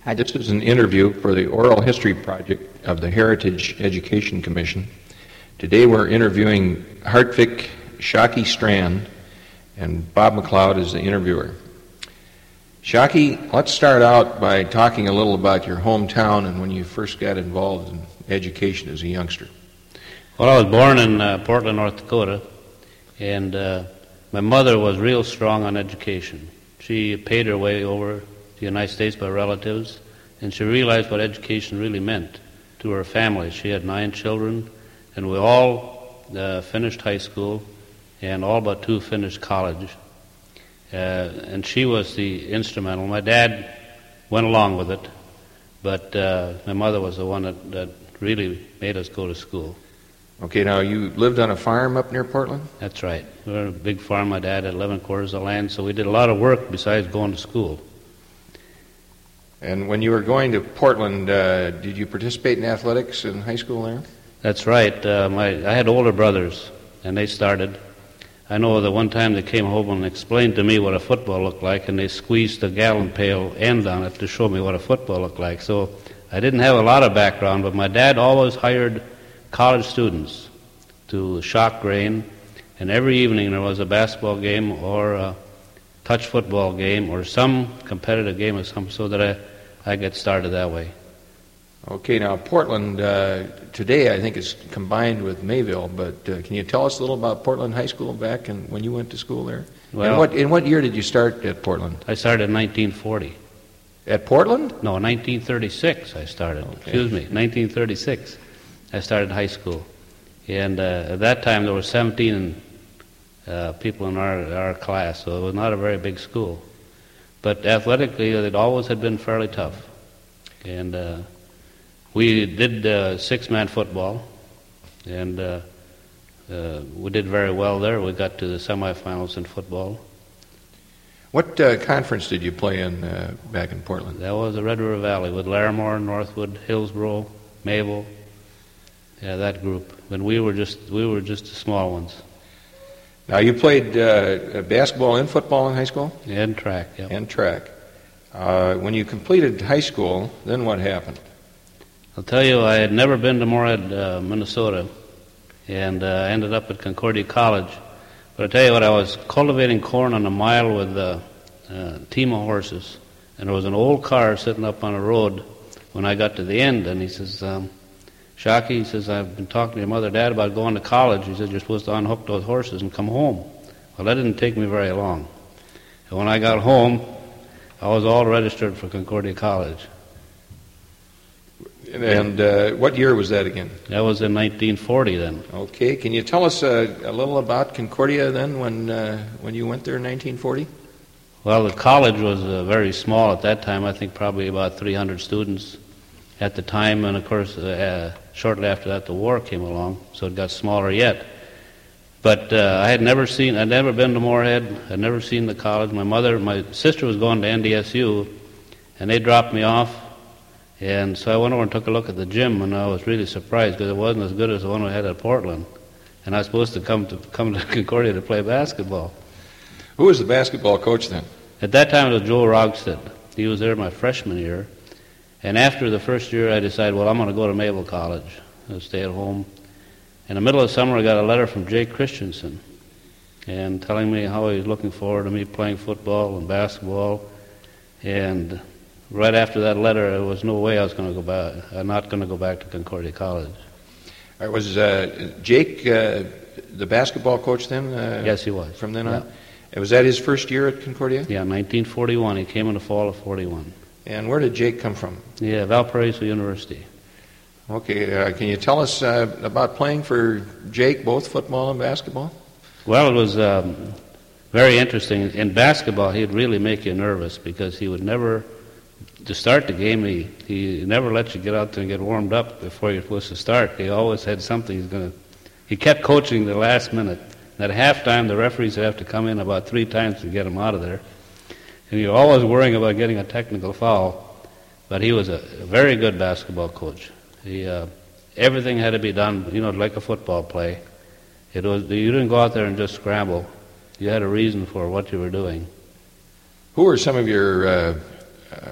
Hi, this is an interview for the Oral History Project of the Heritage Education Commission. Today we're interviewing Hartvik Shockey Strand, and Bob McLeod is the interviewer. Shockey, let's start out by talking a little about your hometown and when you first got involved in education as a youngster. Well, I was born in Portland, North Dakota, and my mother was real strong on education. She paid her way over to the United States by relatives, and she realized what education really meant to her family. She had 9 children, and we all finished high school, and all but 2 finished college. And she was the instrumental. My dad went along with it, but my mother was the one that really made us go to school. Okay, now you lived on a farm up near Portland? That's right. We were on a big farm. My dad had 11 quarters of land, so we did a lot of work besides going to school. And when you were going to Portland, did you participate in athletics in high school there? That's right. I had older brothers, and they started. I know that one time they came home and explained to me what a football looked like, and they squeezed a gallon pail end on it to show me what a football looked like. So I didn't have a lot of background, but my dad always hired college students to shock grain, and every evening there was a basketball game or a touch football game or some competitive game of some, so that I get started that way. Okay, now Portland today I think is combined with Mayville, but can you tell us a little about Portland High School back when you went to school there? Well, in what year did you start at Portland? I started in 1940. At Portland? No, 1936 I started. Okay. Excuse me, 1936 I started high school. And at that time there were 17 people in our class, so it was not a very big school. But athletically, it always had been fairly tough. And we did 6-man football, and we did very well there. We got to the semifinals in football. What conference did you play in back in Portland? That was the Red River Valley with Larimore, Northwood, Hillsboro, Mayville. Yeah, that group. And we were just the small ones. Now you played basketball and football in high school? And track, yeah. And track. When you completed high school, then what happened? I'll tell you, I had never been to Moorhead, Minnesota, and ended up at Concordia College. But I'll tell you what, I was cultivating corn on a mile with a team of horses, and there was an old car sitting up on a road when I got to the end, and he says, Shockey, he says, I've been talking to your mother and dad about going to college. He said, you're supposed to unhook those horses and come home. Well, that didn't take me very long. And when I got home, I was all registered for Concordia College. And what year was that again? That was in 1940 then. Okay, can you tell us a little about Concordia then when you went there in 1940? Well, the college was very small at that time. I think probably about 300 students at the time, and of course shortly after that the war came along, so it got smaller yet. But I'd never been to Moorhead. I'd never seen the college. My sister was going to NDSU, and they dropped me off. And so I went over and took a look at the gym, and I was really surprised because it wasn't as good as the one we had at Portland. And I was supposed to come to Concordia to play basketball. Who was the basketball coach then? At that time it was Joe Rogstad. He was there my freshman year. And after the first year I decided, well, I'm going to go to Mayville College. I'll stay at home. In the middle of summer I got a letter from Jake Christensen and telling me how he was looking forward to me playing football and basketball. And right after that letter, there was no way I was going to go back. I'm not going to go back to Concordia College. Was Jake the basketball coach then? Yes, he was. From then on? Yeah. Was that his first year at Concordia? Yeah, 1941. He came in the fall of 41. And where did Jake come from? Yeah, Valparaiso University. Okay, can you tell us about playing for Jake, both football and basketball? Well, it was very interesting. In basketball, he'd really make you nervous because he would never, to start the game, he never let you get out there and get warmed up before you're supposed to start. He always had something he kept coaching the last minute. At halftime, the referees would have to come in about 3 times to get him out of there. And you're always worrying about getting a technical foul. But he was a very good basketball coach. Everything had to be done, like a football play. You didn't go out there and just scramble. You had a reason for what you were doing. Who were some of your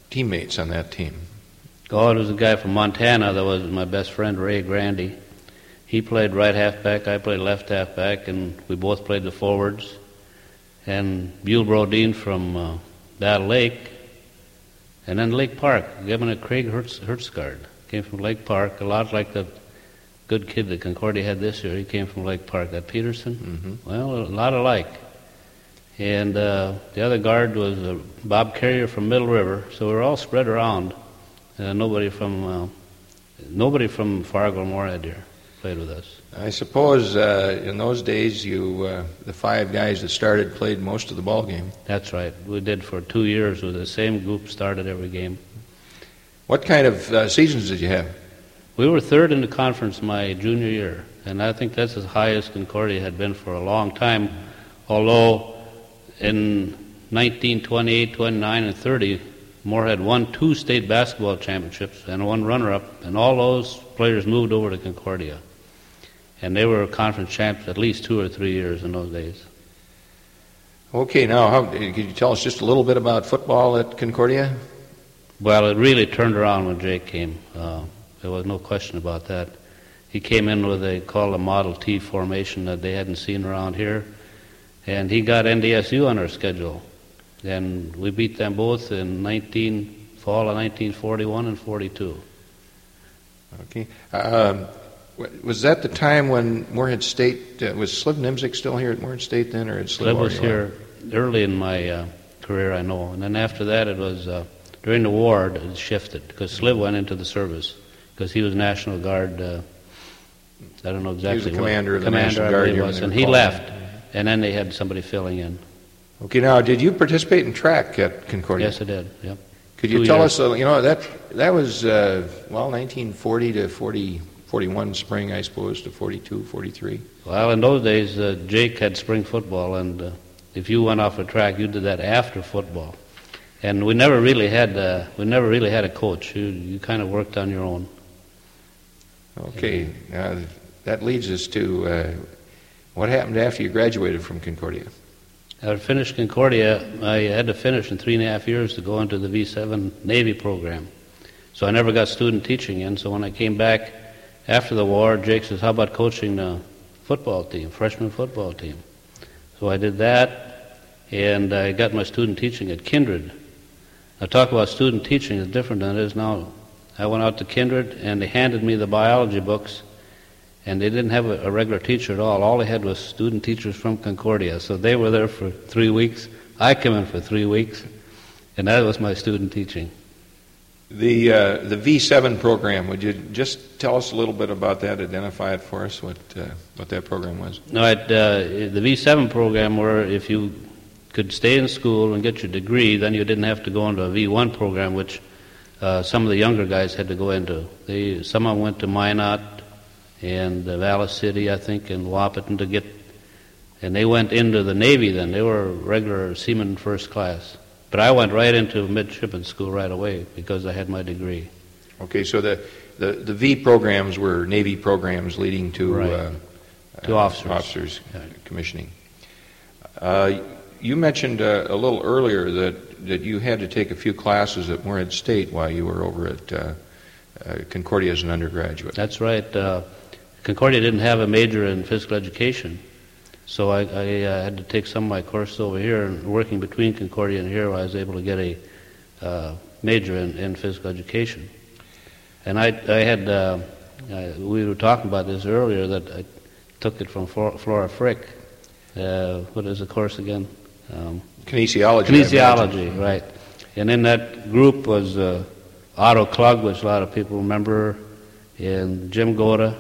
teammates on that team? Oh, there was a guy from Montana that was my best friend, Ray Grandy. He played right halfback, I played left halfback, and we both played the forwards. And Buell Brodeen from Battle Lake, and then Lake Park, given a Craig Hertzgard. Came from Lake Park, a lot like the good kid that Concordia had this year. He came from Lake Park. That Peterson? Mm-hmm. Well, a lot alike. And the other guard was Bob Carrier from Middle River, so we were all spread around. Nobody from Fargo or Moorhead here played with us. I suppose in those days, the five guys that started played most of the ball game. That's right. We did for 2 years with the same group started every game. What kind of seasons did you have? We were third in the conference my junior year, and I think that's as high as Concordia had been for a long time, although in 1928, 29, and 30, Moorhead won 2 state basketball championships and 1 runner-up, and all those players moved over to Concordia. And they were conference champs at least 2 or 3 years in those days. Okay, now, could you tell us just a little bit about football at Concordia? Well, it really turned around when Jake came. There was no question about that. He came in with a Model T formation that they hadn't seen around here, and he got NDSU on our schedule. And we beat them both in fall of 1941 and 42. Okay. Was that the time when Moorhead State, was Sliv Nimzik still here at Moorhead State then, or had Sliv was here early in my career, I know. And then after that, it was during the war, it shifted, because Sliv went into the service, because he was National Guard, I don't know exactly what. He was the commander of the National Guard. He was, and he left, and then they had somebody filling in. Okay, now, did you participate in track at Concordia? Yes, I did, yep. Could you tell us, that was, 1940 to 41 spring, I suppose, to 42, 43? Well, in those days, Jake had spring football, and if you went off a track, you did that after football. And we never really had a coach. You kind of worked on your own. Okay, that leads us to what happened after you graduated from Concordia? I finished Concordia. I had to finish in 3.5 years to go into the V7 Navy program. So I never got student teaching in. So when I came back after the war, Jake says, how about coaching the football team, freshman football team? So I did that, and I got my student teaching at Kindred. Now, talk about student teaching is different than it is now. I went out to Kindred, and they handed me the biology books, and they didn't have a regular teacher at all. All they had was student teachers from Concordia. So they were there for 3 weeks. I came in for 3 weeks, and that was my student teaching. The V7 program, would you just tell us a little bit about that, identify it for us, what that program was? No, the V7 program, where if you could stay in school and get your degree, then you didn't have to go into a V1 program, which some of the younger guys had to go into. Some of them went to Minot and Vallis City, I think, and Wahpeton and they went into the Navy then. They were regular seamen first class. But I went right into midshipman school right away because I had my degree. Okay, so the V programs were Navy programs leading to to officers commissioning. You mentioned a little earlier that you had to take a few classes at Moorhead State while you were over at Concordia as an undergraduate. That's right. Concordia didn't have a major in physical education, so I had to take some of my courses over here, and working between Concordia and here, I was able to get a major in physical education. And I had, we were talking about this earlier, that I took it from Flora Frick. What is the course again? Kinesiology. Kinesiology, right. And in that group was Otto Klug, which a lot of people remember, and Jim Goda.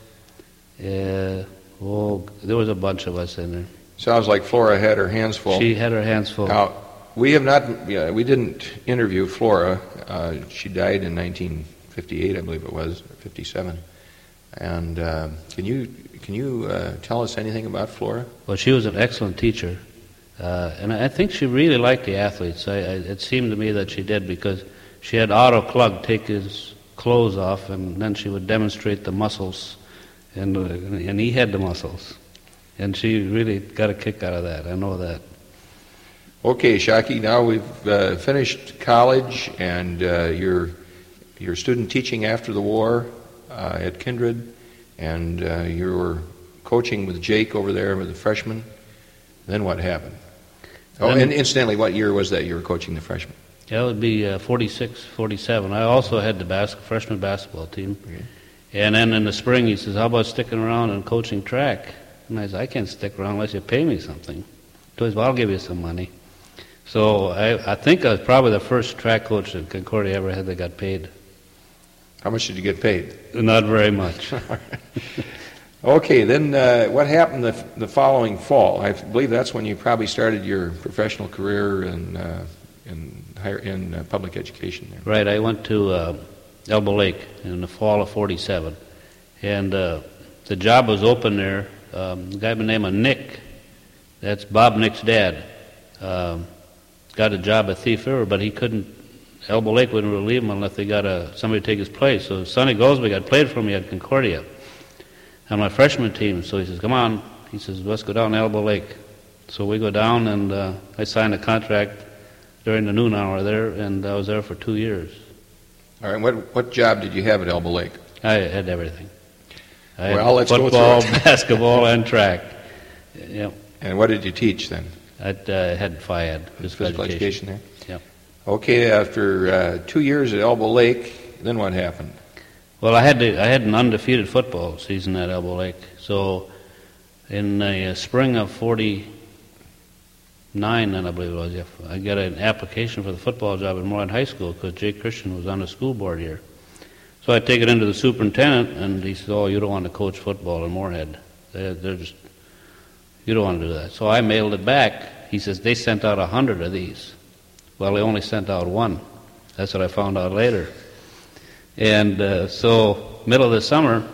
There was a bunch of us in there. Sounds like Flora had her hands full. She had her hands full. Now, we didn't interview Flora. She died in 1958, I believe it was, or 57. And can you tell us anything about Flora? Well, she was an excellent teacher, and I think she really liked the athletes. It seemed to me that she did, because she had Otto Klug take his clothes off, and then she would demonstrate the muscles, and he had the muscles, and she really got a kick out of that. I know that. Okay, Shockey, now we've finished college, and you're student teaching after the war at Kindred, and you were coaching with Jake over there with the freshmen. Then what happened? Oh, and incidentally, what year was that you were coaching the freshmen? That would be 46, 47. I also had the freshman basketball team. Okay. And then in the spring, he says, how about sticking around and coaching track? And I said, I can't stick around unless you pay me something. He says, well, I'll give you some money. So I think I was probably the first track coach that Concordia ever had that got paid. How much did you get paid? Not very much. Okay, then what happened the following fall? I believe that's when you probably started your professional career in public education there. Right, I went to Elbow Lake in the fall of 47. And the job was open there. A guy by the name of Nick, that's Bob Nick's dad, got a job at Thief River, but he couldn't, Elbow Lake wouldn't relieve him unless they got somebody to take his place. So Sonny Goldsby got played for me at Concordia on my freshman team. So he says, come on. He says, let's go down to Elbow Lake. So we go down, and I signed a contract during the noon hour there, and I was there for 2 years. All right, what job did you have at Elbow Lake? I had everything. I Well, had let's go football, through it. basketball, and track. Yep. And what did you teach then? I had FIAD, physical education. there? Yep. Okay, after 2 years at Elbow Lake, then what happened? Well, I had an undefeated football season at Elbow Lake. So in the spring of 49, then I believe it was, I got an application for the football job at Morehead High School because Jake Christian was on the school board here. So I take it into the superintendent, and he says, oh, you don't want to coach football in Morehead. They're just, you don't want to do that. So I mailed it back. He says, they sent out 100 of these. Well, they only sent out one. That's what I found out later. And so middle of the summer,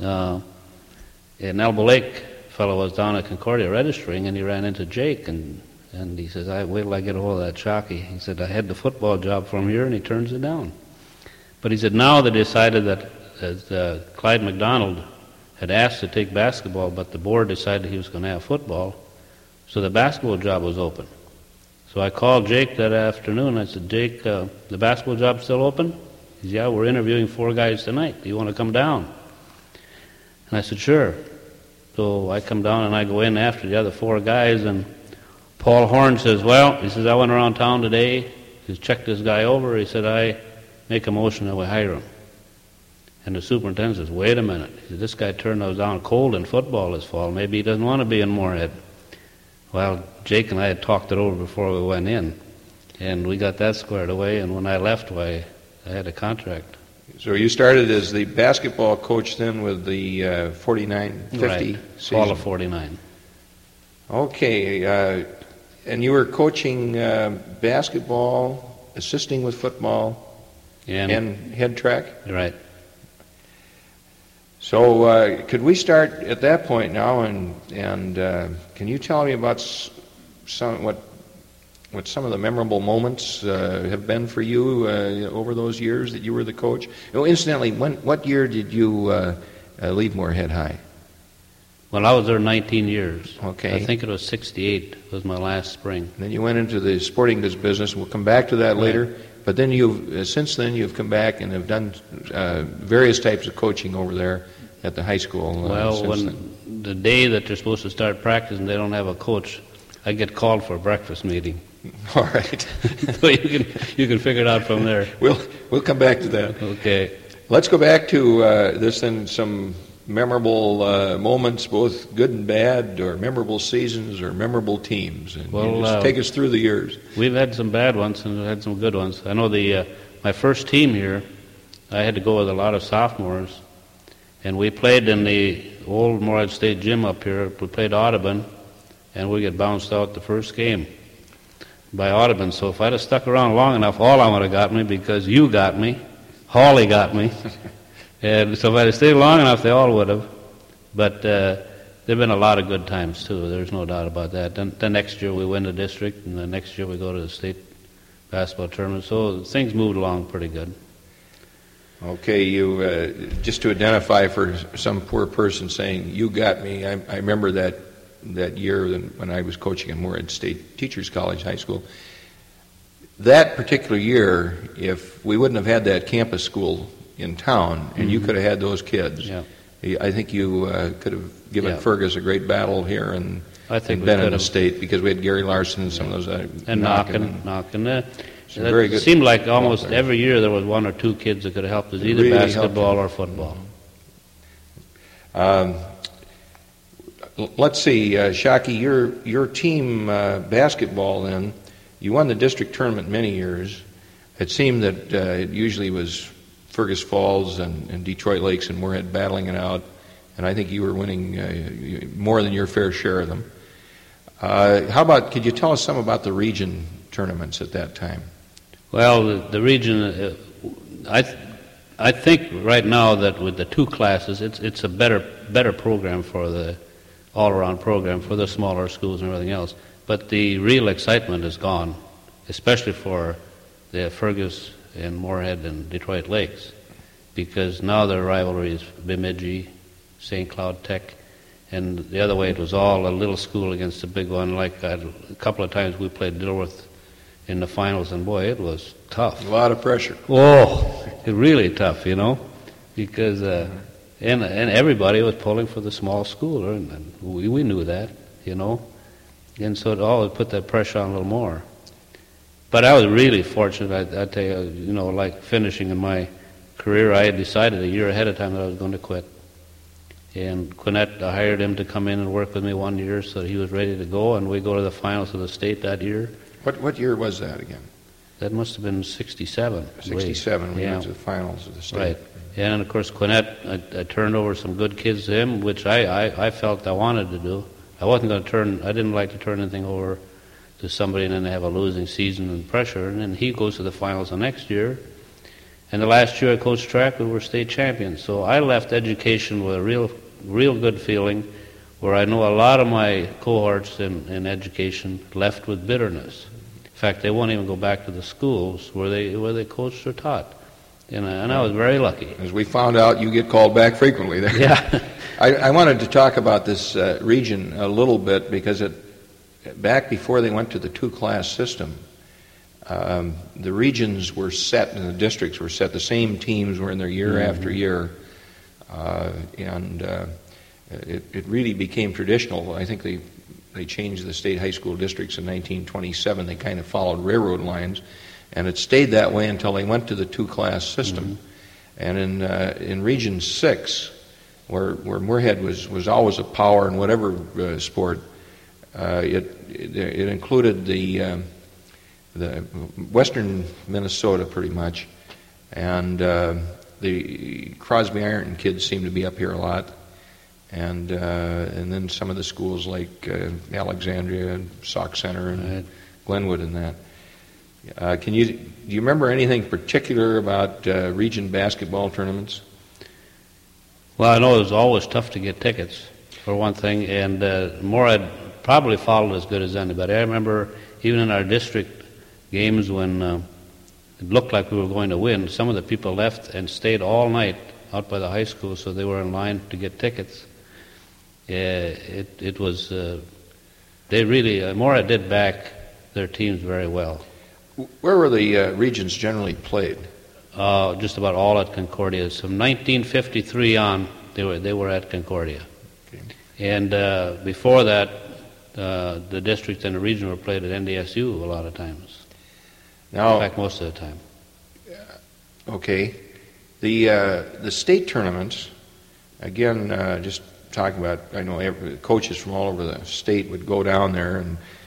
in Elbow Lake, a fellow was down at Concordia registering, and he ran into Jake, and he says, wait till I get a hold of that Shockey. He said, I had the football job from here, and he turns it down. But he said, now they decided that Clyde McDonald had asked to take basketball, but the board decided he was going to have football, so the basketball job was open. So I called Jake that afternoon. I said, Jake, the basketball job's still open? He said, yeah, we're interviewing 4 guys tonight. Do you want to come down? And I said, sure. So I come down and I go in after the other 4 guys, and Paul Horn says, well, he says, I went around town today. He says, check this guy over. He said, I make a motion that we hire him. And the superintendent says, wait a minute. He said, this guy turned us down cold in football this fall. Maybe he doesn't want to be in Morehead. Well, Jake and I had talked it over before we went in, and we got that squared away, and when I left, I had a contract. So you started as the basketball coach then with the 49-50 right. season? Fall of 49. Okay, and you were coaching basketball, assisting with football, and head track? Right. So could we start at that point now, and can you tell me about what some of the memorable moments have been for you over those years that you were the coach? Oh, incidentally, what year did you leave Morehead High? Well, I was there 19 years. Okay. I think it was 68 was my last spring. And then you went into the sporting goods business. We'll come back to that later. But then since then you've come back and have done various types of coaching over there at the high school. Well, when the day that they're supposed to start practicing, they don't have a coach, I get called for a breakfast meeting. All right. So you can figure it out from there. We'll come back to that. Okay. Let's go back to this and some memorable moments, both good and bad, or memorable seasons, or memorable teams. And just take us through the years. We've had some bad ones and we've had some good ones. I know my first team here, I had to go with a lot of sophomores, and we played in the old Morehead State gym up here. We played Audubon, and we get bounced out the first game by Audubon. So if I'd have stuck around long enough, all I would have got me, because you got me, Hawley got me. And so if I'd have stayed long enough, they all would have. But there have been a lot of good times, too. There's no doubt about that. Then the next year we win the district, and the next year we go to the state basketball tournament. So things moved along pretty good. Okay, you just to identify for some poor person saying, you got me, I remember that that year when I was coaching at Moorhead State Teachers College High School. That particular year, if we wouldn't have had that campus school in town, and you could have had those kids, I think you could have given Fergus a great battle here and been in the state, because we had Gary Larson and some of those. And knocking. It seemed like almost every year there was one or two kids that could have helped us, either really basketball or football. Let's see, Shockey, your team basketball then, you won the district tournament many years. It seemed that it usually was Fergus Falls and Detroit Lakes and Moorhead battling it out, and I think you were winning more than your fair share of them. How about, could you tell us some about the region tournaments at that time? Well, the region, I think right now that with the two classes, it's a better program for the all-around program for the smaller schools and everything else. But the real excitement is gone, especially for the Fergus and Moorhead and Detroit Lakes, because now their rivalry is Bemidji, St. Cloud Tech, and the other way it was all a little school against a big one. Like a couple of times we played Dilworth in the finals, and boy, it was tough. A lot of pressure. Oh, really tough, because and everybody was pulling for the small school, and we knew that, and so it always put that pressure on a little more. But I was really fortunate. I tell you, like finishing in my career, I had decided a year ahead of time that I was going to quit. And Quinette, I hired him to come in and work with me 1 year, so he was ready to go, and we go to the finals of the state that year. What year was that again? That must have been 67. 67, we went to the finals of the state. Right. And, of course, Quinette, I turned over some good kids to him, which I felt I wanted to do. I didn't like to turn anything over to somebody and then they have a losing season and pressure. And then he goes to the finals the next year. And the last year I coached track, we were state champions. So I left education with a real good feeling, where I know a lot of my cohorts in education left with bitterness. In fact, they won't even go back to the schools where they coached or taught. And I was very lucky. As we found out, you get called back frequently there. Yeah. I wanted to talk about this region a little bit, because back before they went to the two-class system, the regions were set and the districts were set. The same teams were in there year after year. And it really became traditional. I think they changed the state high school districts in 1927. They kind of followed railroad lines. And it stayed that way until they went to the two-class system. And in Region 6, where Moorhead was always a power in whatever sport, it included the western Minnesota pretty much, and the Crosby Ironton kids seemed to be up here a lot, and then some of the schools like Alexandria, Sauk Center, and Glenwood, and that. Do you remember anything particular about region basketball tournaments? Well, I know it was always tough to get tickets, for one thing, and Moorhead probably followed as good as anybody. I remember even in our district games when it looked like we were going to win, some of the people left and stayed all night out by the high school, so they were in line to get tickets. It was, they really, Moorhead did back their teams very well. Where were the regions generally played? Just about all at Concordia. So from 1953 on, they were at Concordia. Okay. And before that, the district and the region were played at NDSU a lot of times. Now, in fact, most of the time. Okay. The state tournaments, again, just talking about, I know coaches from all over the state would go down there, and